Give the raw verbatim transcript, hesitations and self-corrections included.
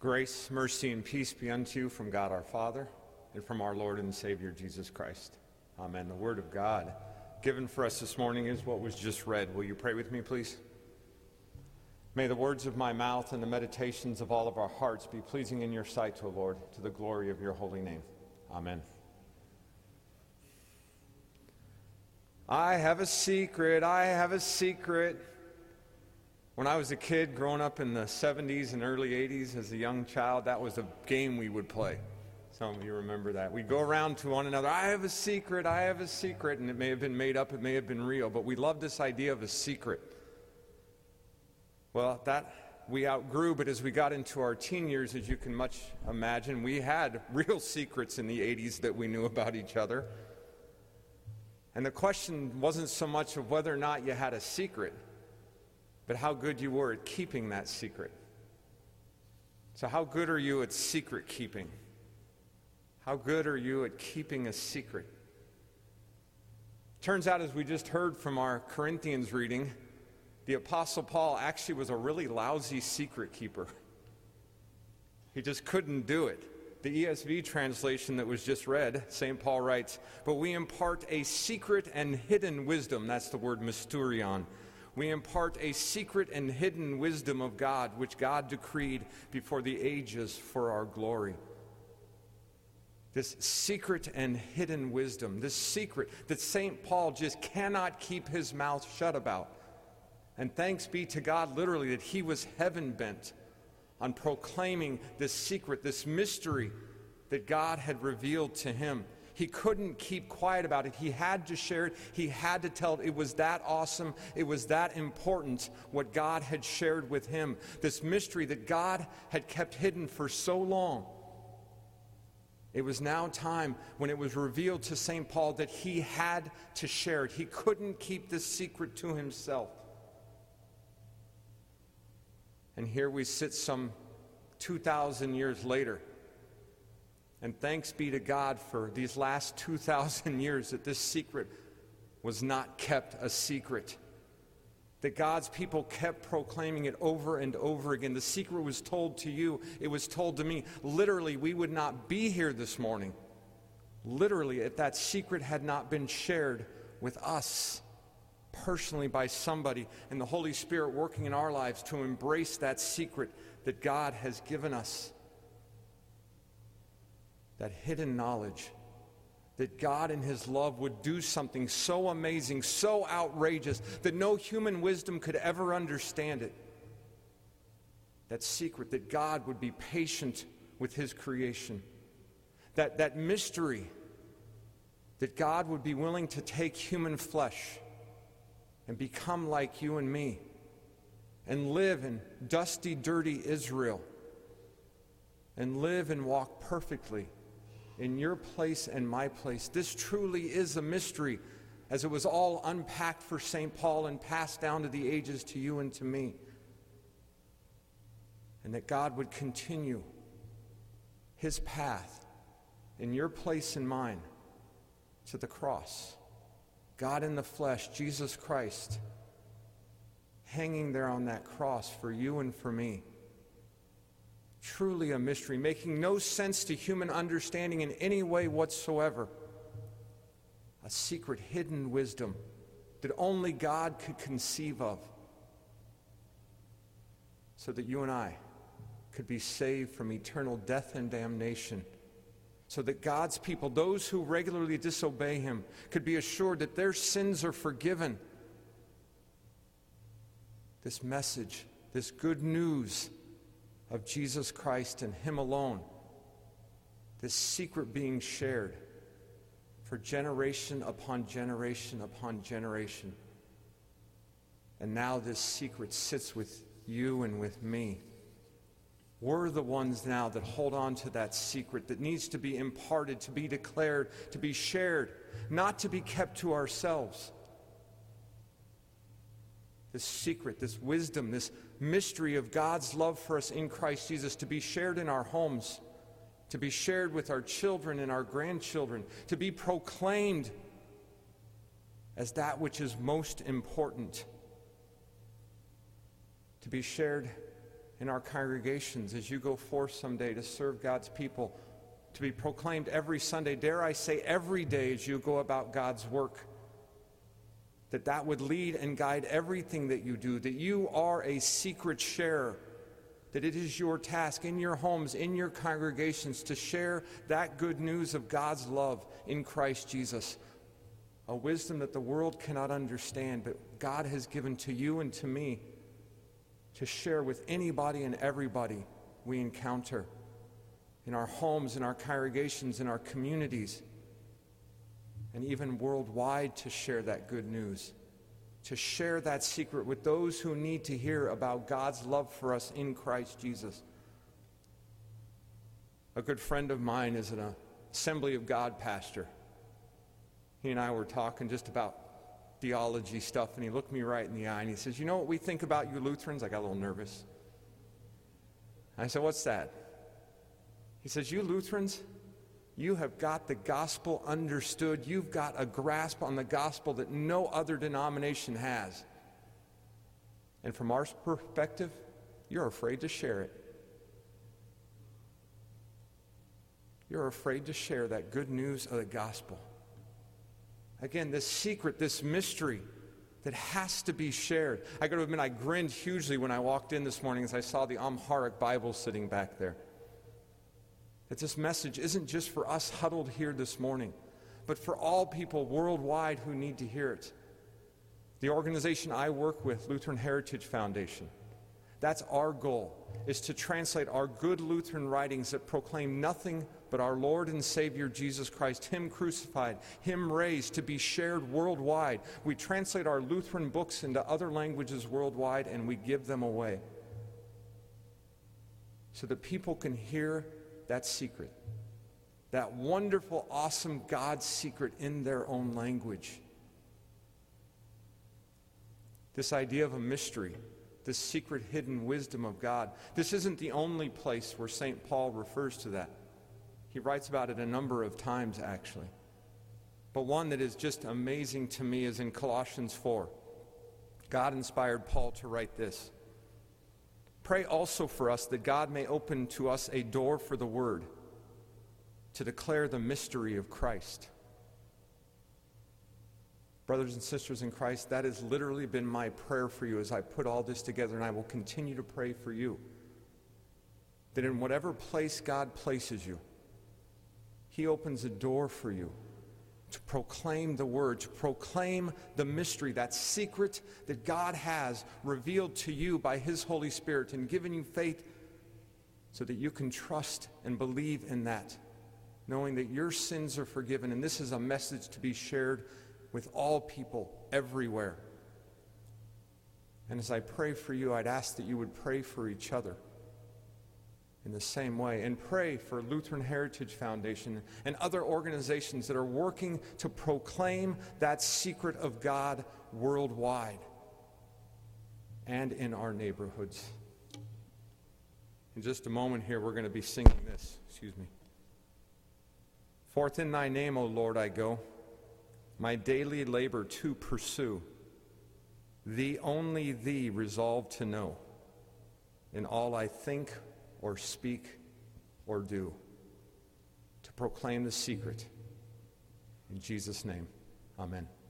Grace, mercy, and peace be unto you from God our Father and from our Lord and Savior Jesus Christ. Amen. The Word of God given for us this morning is what was just read. Will you pray with me, please? May the words of my mouth and the meditations of all of our hearts be pleasing in your sight, O Lord, to the glory of your holy name. Amen. I have a secret, I have a secret. When I was a kid growing up in the seventies and early eighties as a young child, that was a game we would play. Some of you remember that. We'd go around to one another, I have a secret, I have a secret, and it may have been made up, it may have been real, but we loved this idea of a secret. Well, that we outgrew, but as we got into our teen years, as you can much imagine, we had real secrets in the eighties that we knew about each other. And the question wasn't so much of whether or not you had a secret, but how good you were at keeping that secret. So how good are you at secret keeping? How good are you at keeping a secret? Turns out, as we just heard from our Corinthians reading, the Apostle Paul actually was a really lousy secret keeper. He just couldn't do it. The E S V translation that was just read, Saint Paul writes, "But we impart a secret and hidden wisdom." That's the word mysterion. We impart a secret and hidden wisdom of God, which God decreed before the ages for our glory. This secret and hidden wisdom, this secret that Saint Paul just cannot keep his mouth shut about. And thanks be to God, literally, that he was heaven-bent on proclaiming this secret, this mystery that God had revealed to him. He couldn't keep quiet about it. He had to share it. He had to tell it. It was that awesome. It was that important, what God had shared with him. This mystery that God had kept hidden for so long. It was now time when it was revealed to Saint Paul that he had to share it. He couldn't keep this secret to himself. And here we sit some two thousand years later. And thanks be to God for these last two thousand years that this secret was not kept a secret. That God's people kept proclaiming it over and over again. The secret was told to you. It was told to me. Literally, we would not be here this morning. Literally, if that secret had not been shared with us personally by somebody, and the Holy Spirit working in our lives to embrace that secret that God has given us. That hidden knowledge that God in his love would do something so amazing, so outrageous, that no human wisdom could ever understand it. That secret that God would be patient with his creation. That, that mystery that God would be willing to take human flesh and become like you and me, and live in dusty, dirty Israel, and live and walk perfectly in your place and my place. This truly is a mystery, as it was all unpacked for Saint Paul and passed down to the ages to you and to me. And that God would continue his path in your place and mine to the cross. God in the flesh, Jesus Christ, hanging there on that cross for you and for me. Truly a mystery, making no sense to human understanding in any way whatsoever. A secret, hidden wisdom that only God could conceive of, so that you and I could be saved from eternal death and damnation. So that God's people, those who regularly disobey him, could be assured that their sins are forgiven. This message, this good news of Jesus Christ and him alone, this secret being shared for generation upon generation upon generation. And now this secret sits with you and with me. We're the ones now that hold on to that secret that needs to be imparted, to be declared, to be shared, not to be kept to ourselves. This secret, this wisdom, this mystery of God's love for us in Christ Jesus, to be shared in our homes, to be shared with our children and our grandchildren, to be proclaimed as that which is most important, to be shared in our congregations as you go forth someday to serve God's people, to be proclaimed every Sunday, dare I say every day as you go about God's work, that that would lead and guide everything that you do, that you are a secret sharer, that it is your task in your homes, in your congregations, to share that good news of God's love in Christ Jesus, a wisdom that the world cannot understand, but God has given to you and to me to share with anybody and everybody we encounter in our homes, in our congregations, in our communities, and even worldwide, to share that good news, to share that secret with those who need to hear about God's love for us in Christ Jesus. A good friend of mine is an Assembly of God pastor. He and I were talking just about theology stuff, and he looked me right in the eye and he says, "You know what we think about you Lutherans?" I got a little nervous. I said, "What's that?" He says, "You Lutherans, you have got the gospel understood. You've got a grasp on the gospel that no other denomination has. And from our perspective, you're afraid to share it. You're afraid to share that good news of the gospel." Again, this secret, this mystery that has to be shared. I got to admit, I grinned hugely when I walked in this morning as I saw the Amharic Bible sitting back there. That this message isn't just for us huddled here this morning, but for all people worldwide who need to hear it. The organization I work with, Lutheran Heritage Foundation, that's our goal, is to translate our good Lutheran writings that proclaim nothing but our Lord and Savior Jesus Christ, Him crucified, Him raised, to be shared worldwide. We translate our Lutheran books into other languages worldwide, and we give them away so that people can hear that secret, that wonderful, awesome God's secret in their own language. This idea of a mystery, this secret hidden wisdom of God. This isn't the only place where Saint Paul refers to that. He writes about it a number of times, actually. But one that is just amazing to me is in Colossians four. God inspired Paul to write this: "Pray also for us that God may open to us a door for the word, to declare the mystery of Christ." Brothers and sisters in Christ, that has literally been my prayer for you as I put all this together, and I will continue to pray for you, that in whatever place God places you, He opens a door for you to proclaim the word, to proclaim the mystery, that secret that God has revealed to you by His Holy Spirit and given you faith so that you can trust and believe in that, knowing that your sins are forgiven. And this is a message to be shared with all people everywhere. And as I pray for you, I'd ask that you would pray for each other in the same way, and pray for Lutheran Heritage Foundation and other organizations that are working to proclaim that secret of God worldwide and in our neighborhoods. In just a moment here, we're going to be singing this. Excuse me. "Forth in thy name, O Lord, I go, my daily labor to pursue. Thee, only thee, resolve to know, in all I think or speak or do, to proclaim the secret. In Jesus' name, amen."